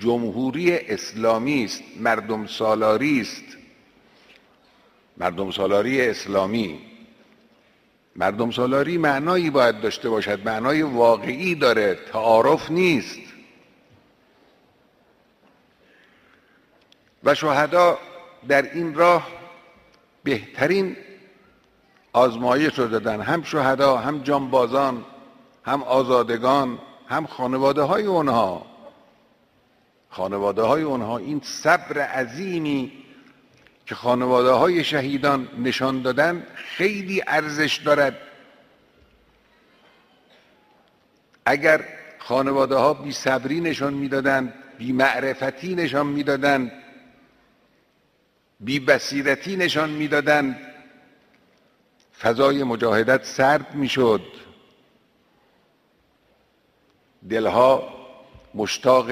جمهوری اسلامی است، مردم سالاری است، مردم سالاری اسلامی. مردم سالاری معنایی باید داشته باشد، معنای واقعی داره، تعارف نیست. و شهدا در این راه بهترین آزمایش رو دادن، هم شهدا، هم جانبازان، هم آزادگان، هم خانواده های اونها. خانواده های اونها این صبر عظیمی که خانواده های شهیدان نشان دادن خیلی ارزش دارد. اگر خانواده ها بی صبری نشان میدادند، بی معرفتی نشان میدادند، بی بصیرتی نشان میدادند، فضای مجاهدت سرد میشد، دلها مشتاق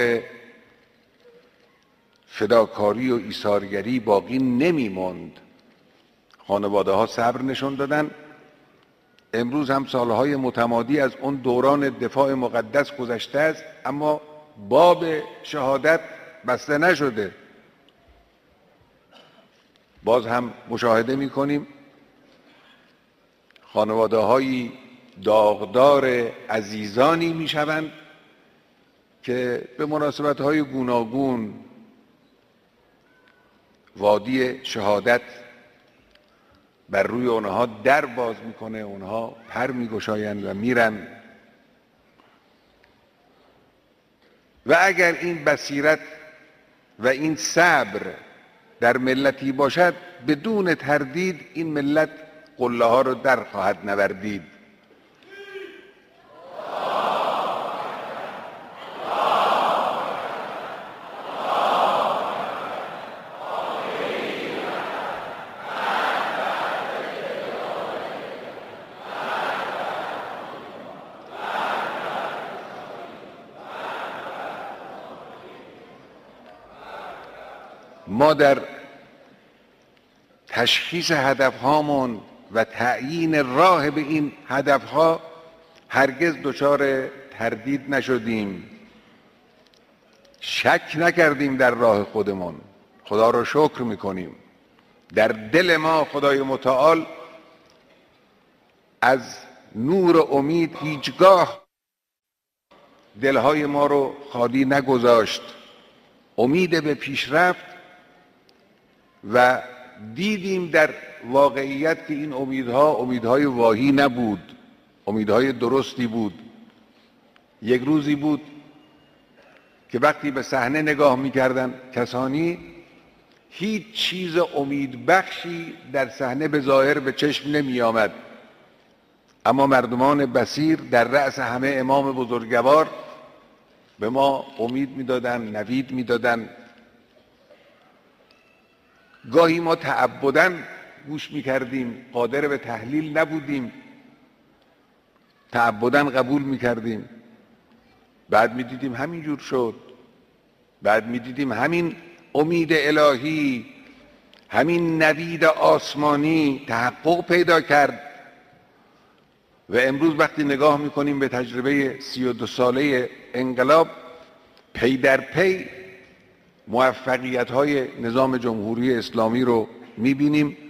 فداکاری و ایثارگری باقی نمیماند. خانواده ها صبر نشان دادن. امروز هم سالهای متمادی از اون دوران دفاع مقدس گذشته است، اما باب شهادت بسته نشده. باز هم مشاهده می‌کنیم خانواده‌های داغدار عزیزانی می‌شوند که به مناسبت‌های گوناگون وادی شهادت بر روی اونها در باز میکنه، اونها پر میگشایند و میرن. و اگر این بصیرت و این صبر در ملتی باشد، بدون تردید این ملت قله ها رو در خواهد نوردید. ما در تشخیص هدفهامون و تعیین راه به این هدفها هرگز دچار تردید نشدیم، شک نکردیم در راه خودمون. خدا رو شکر میکنیم. در دل ما خدای متعال از نور امید هیچگاه دلهای ما رو خالی نگذاشت. امید به پیشرفت و دیدیم در واقعیت که این امیدها امیدهای واهی نبود، امیدهای درستی بود. یک روزی بود که وقتی به صحنه نگاه می‌کردن کسانی، هیچ چیز امیدبخشی در صحنه به ظاهر به چشم نمی آمد، اما مردمان بصیر در رأس همه امام بزرگوار به ما امید می‌دادن، نوید می‌دادن. گاهی ما تعبداً گوش می‌کردیم، قادر به تحلیل نبودیم، تعبداً قبول می‌کردیم. بعد می‌دیدیم همینجور شد. بعد می‌دیدیم همین امید الهی، همین نوید آسمانی تحقق پیدا کرد. و امروز وقتی نگاه می‌کنیم به تجربه 32 ساله انقلاب، پی در پی موفقیت‌های نظام جمهوری اسلامی رو می‌بینیم